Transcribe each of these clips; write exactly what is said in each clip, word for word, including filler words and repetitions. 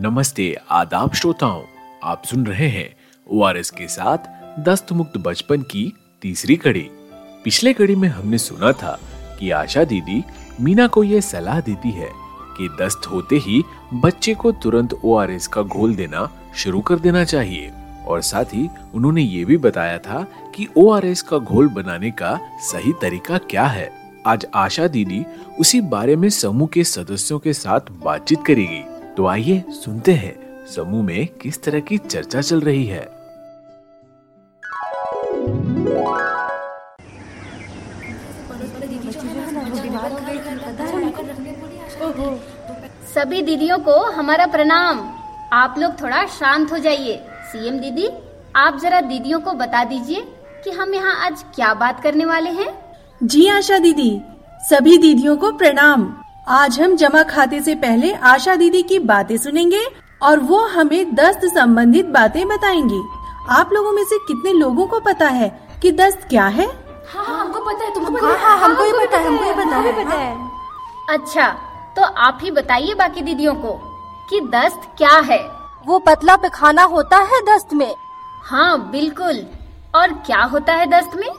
नमस्ते आदाब श्रोताओं, आप सुन रहे हैं ओआरएस के साथ दस्त मुक्त बचपन की तीसरी कड़ी। पिछले कड़ी में हमने सुना था कि आशा दीदी मीना को ये सलाह देती है कि दस्त होते ही बच्चे को तुरंत ओआरएस का घोल देना शुरू कर देना चाहिए, और साथ ही उन्होंने ये भी बताया था कि ओआरएस का घोल बनाने का सही तरीका क्या है। आज आशा दीदी उसी बारे में समूह के सदस्यों के साथ बातचीत करेगी। तो आइए सुनते हैं समूह में किस तरह की चर्चा चल रही है। सभी दीदियों को हमारा प्रणाम। आप लोग थोड़ा शांत हो जाइए। सीएम दीदी, आप जरा दीदियों को बता दीजिए कि हम यहाँ आज क्या बात करने वाले हैं। जी आशा दीदी, सभी दीदियों को प्रणाम। आज हम जमा खाते से पहले आशा दीदी की बातें सुनेंगे और वो हमें दस्त संबंधित बातें बताएंगी। आप लोगों में से कितने लोगों को पता है कि दस्त क्या है? हाँ, हाँ हमको पता है, तुमको पता है? हाँ, हमको ही पता है, हमको ही पता है, पता है। अच्छा, तो आप ही बताइए बाकी दीदियों को कि दस्त क्या है। वो पतला पैखाना होता है दस्त में। हाँ बिल्कुल। और क्या होता है दस्त में?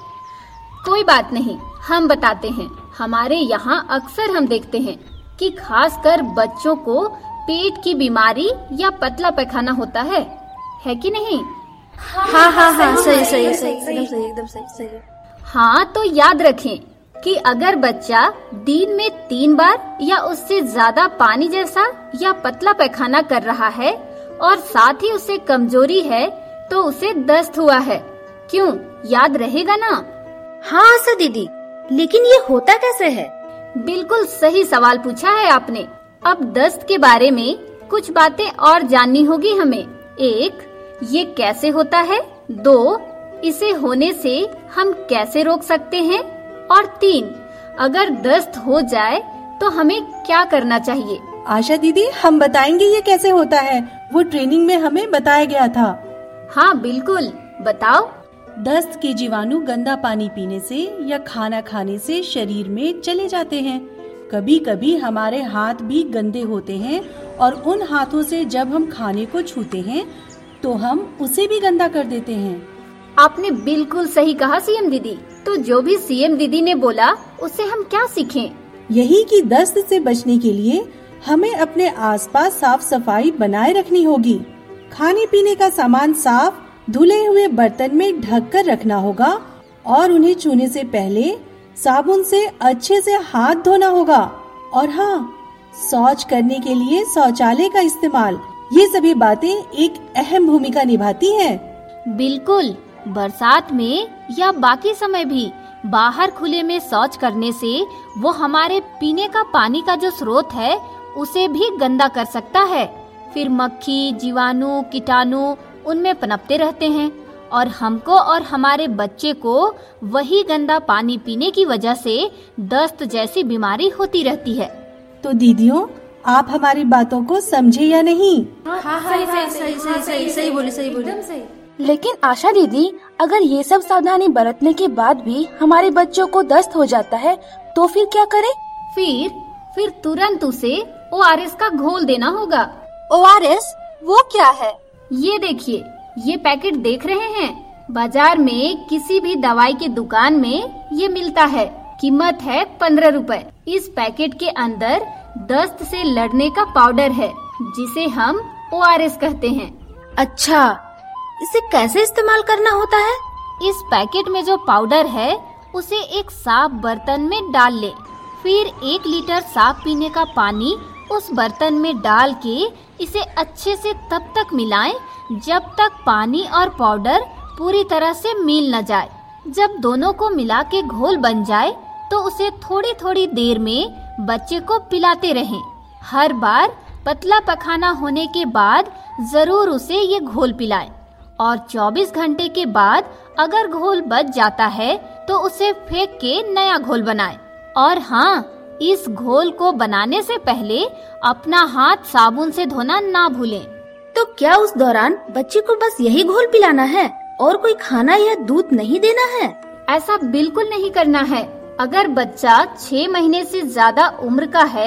कोई बात नहीं, हम बताते हैं। हमारे यहाँ अक्सर हम देखते हैं कि खासकर बच्चों को पेट की बीमारी या पतला पैखाना होता है, है कि नहीं? हाँ हाँ हाँ, हाँ सही सही सही एकदम सही एकदम सही सही। हाँ, तो याद रखें कि अगर बच्चा दिन में तीन बार या उससे ज्यादा पानी जैसा या पतला पैखाना कर रहा है और साथ ही उसे कमजोरी है तो उसे दस्त हुआ है। क्यों, याद रहेगा ना? हाँ आशा दीदी, लेकिन ये होता कैसे है? बिल्कुल सही सवाल पूछा है आपने। अब दस्त के बारे में कुछ बातें और जाननी होगी हमें। एक, ये कैसे होता है। दो, इसे होने से हम कैसे रोक सकते हैं। और तीन, अगर दस्त हो जाए तो हमें क्या करना चाहिए। आशा दीदी, हम बताएंगे ये कैसे होता है। वो ट्रेनिंग में हमें बताया गया था। हाँ बिल्कुल, बताओ। दस्त के जीवाणु गंदा पानी पीने से या खाना खाने से शरीर में चले जाते हैं। कभी कभी हमारे हाथ भी गंदे होते हैं और उन हाथों से जब हम खाने को छूते हैं तो हम उसे भी गंदा कर देते हैं। आपने बिल्कुल सही कहा सीएम दीदी। तो जो भी सीएम दीदी ने बोला उससे हम क्या सीखें? यही कि दस्त से बचने के लिए हमें अपने आसपास साफ सफाई बनाए रखनी होगी। खाने पीने का सामान साफ धुले हुए बर्तन में ढक कर रखना होगा और उन्हें छूने से पहले साबुन से अच्छे से हाथ धोना होगा। और हाँ, शौच करने के लिए शौचालय का इस्तेमाल, ये सभी बातें एक अहम भूमिका निभाती हैं। बिल्कुल, बरसात में या बाकी समय भी बाहर खुले में शौच करने से वो हमारे पीने का पानी का जो स्रोत है उसे भी गंदा कर सकता है। फिर मक्खी, जीवाणु, कीटाणु उनमें पनपते रहते हैं और हमको और हमारे बच्चे को वही गंदा पानी पीने की वजह से दस्त जैसी बीमारी होती रहती है। तो दीदियों, आप हमारी बातों को समझे या नहीं? हाँ हाँ सही सही सही सही सही सही बोले सही बोले एकदम सही। लेकिन आशा दीदी, अगर ये सब सावधानी बरतने के बाद भी हमारे बच्चों को दस्त हो जाता है तो फिर क्या करें? फिर फिर तुरंत उसे ओआरएस का घोल देना होगा। ओआरएस वो क्या है? ये देखिए, ये पैकेट देख रहे हैं, बाजार में किसी भी दवाई की दुकान में ये मिलता है। कीमत है पंद्रह रुपए। इस पैकेट के अंदर दस्त से लड़ने का पाउडर है जिसे हम ओआरएस कहते हैं। अच्छा, इसे कैसे इस्तेमाल करना होता है? इस पैकेट में जो पाउडर है उसे एक साफ बर्तन में डाल ले। फिर एक लीटर साफ पीने का पानी उस बर्तन में डाल के इसे अच्छे से तब तक मिलाएं जब तक पानी और पाउडर पूरी तरह से मिल न जाए। जब दोनों को मिला के घोल बन जाए तो उसे थोड़ी थोड़ी देर में बच्चे को पिलाते रहें। हर बार पतला पखाना होने के बाद जरूर उसे ये घोल पिलाएं और चौबीस घंटे के बाद अगर घोल बच जाता है तो उसे फेंक के नया घोल बनाएं। और हाँ, इस घोल को बनाने से पहले अपना हाथ साबुन से धोना ना भूलें। तो क्या उस दौरान बच्चे को बस यही घोल पिलाना है और कोई खाना या दूध नहीं देना है? ऐसा बिल्कुल नहीं करना है। अगर बच्चा छह महीने से ज्यादा उम्र का है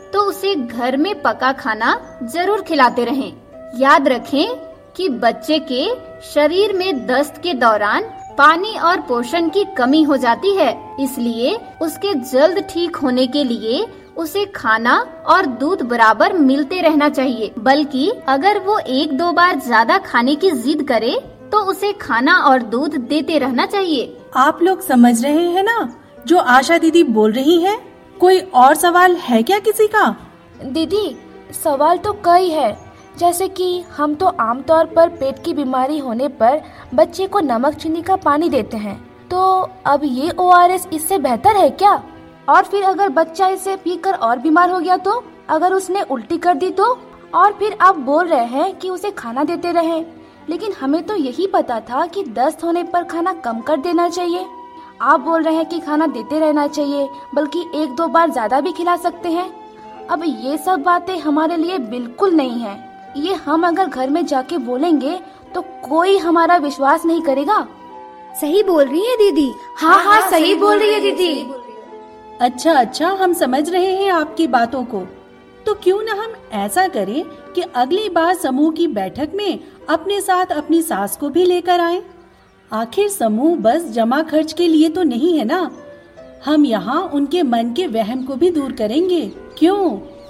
तो उसे घर में पका खाना जरूर खिलाते रहें। याद रखें कि बच्चे के शरीर में दस्त के दौरान पानी और पोषण की कमी हो जाती है, इसलिए उसके जल्द ठीक होने के लिए उसे खाना और दूध बराबर मिलते रहना चाहिए। बल्कि अगर वो एक दो बार ज्यादा खाने की जिद करे तो उसे खाना और दूध देते रहना चाहिए। आप लोग समझ रहे हैं ना जो आशा दीदी बोल रही है? कोई और सवाल है क्या किसी का? दीदी, सवाल तो कई है, जैसे कि हम तो आमतौर पर पेट की बीमारी होने पर बच्चे को नमक चीनी का पानी देते हैं, तो अब ये ओ आर एस इससे बेहतर है क्या? और फिर अगर बच्चा इसे पीकर और बीमार हो गया तो? अगर उसने उल्टी कर दी तो? और फिर आप बोल रहे हैं कि उसे खाना देते रहें, लेकिन हमें तो यही पता था कि दस्त होने पर खाना कम कर देना चाहिए। आप बोल रहे हैं कि खाना देते रहना चाहिए, बल्कि एक दो बार ज्यादा भी खिला सकते हैं। अब ये सब बातें हमारे लिए बिल्कुल नहीं है। ये हम अगर घर में जाके बोलेंगे तो कोई हमारा विश्वास नहीं करेगा। सही बोल रही है दीदी। हाँ हाँ, सही बोल रही है दीदी। अच्छा अच्छा, हम समझ रहे हैं आपकी बातों को। तो क्यों न हम ऐसा करें कि अगली बार समूह की बैठक में अपने साथ अपनी सास को भी लेकर आएं। आखिर समूह बस जमा खर्च के लिए तो नहीं है ना। हम यहाँ उनके मन के वहम को भी दूर करेंगे। क्यों?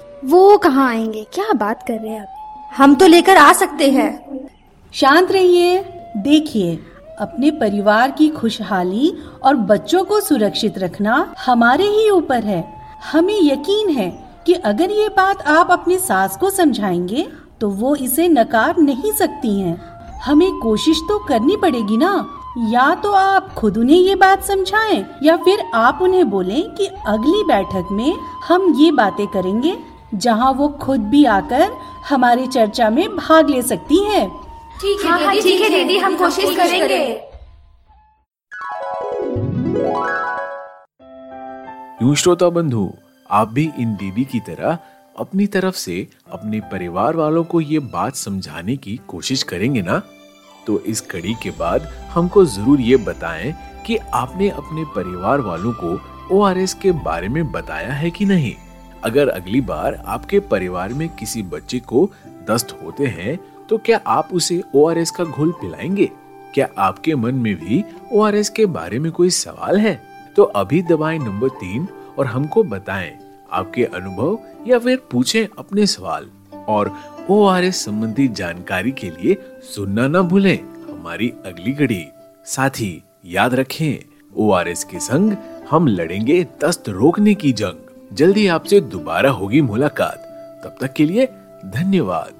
वो कहाँ आएंगे? क्या बात कर रहे हैं आप? हम तो लेकर आ सकते हैं। शांत रहिए। देखिए, अपने परिवार की खुशहाली और बच्चों को सुरक्षित रखना हमारे ही ऊपर है। हमें यकीन है कि अगर ये बात आप अपनी सास को समझाएंगे तो वो इसे नकार नहीं सकती हैं। हमें कोशिश तो करनी पड़ेगी ना। या तो आप खुद उन्हें ये बात समझाएं या फिर आप उन्हें बोलें कि अगली बैठक में हम ये बातें करेंगे जहां वो खुद भी आकर हमारी चर्चा में भाग ले सकती है। ठीक है हाँ, ठीक है दीदी, हम कोशिश करेंगे। यूं श्रोता बंधु, आप भी इन दीदी की तरह अपनी तरफ से अपने परिवार वालों को ये बात समझाने की कोशिश करेंगे ना? तो इस कड़ी के बाद हमको जरूर ये बताएं कि आपने अपने परिवार वालों को ओ आर एस के बारे में बताया है कि नहीं। अगर अगली बार आपके परिवार में किसी बच्चे को दस्त होते हैं तो क्या आप उसे ओ आर एस का घोल पिलाएंगे? क्या आपके मन में भी ओ आर एस के बारे में कोई सवाल है? तो अभी दबाएं नंबर तीन और हमको बताएं आपके अनुभव या फिर पूछें अपने सवाल। और ओ आर एस संबंधी जानकारी के लिए सुनना ना भूलें हमारी अगली कड़ी। साथ ही याद रखें, ओ आर एस के संग हम लड़ेंगे दस्त रोकने की जंग। जल्दी आपसे दोबारा होगी मुलाकात। तब तक के लिए धन्यवाद।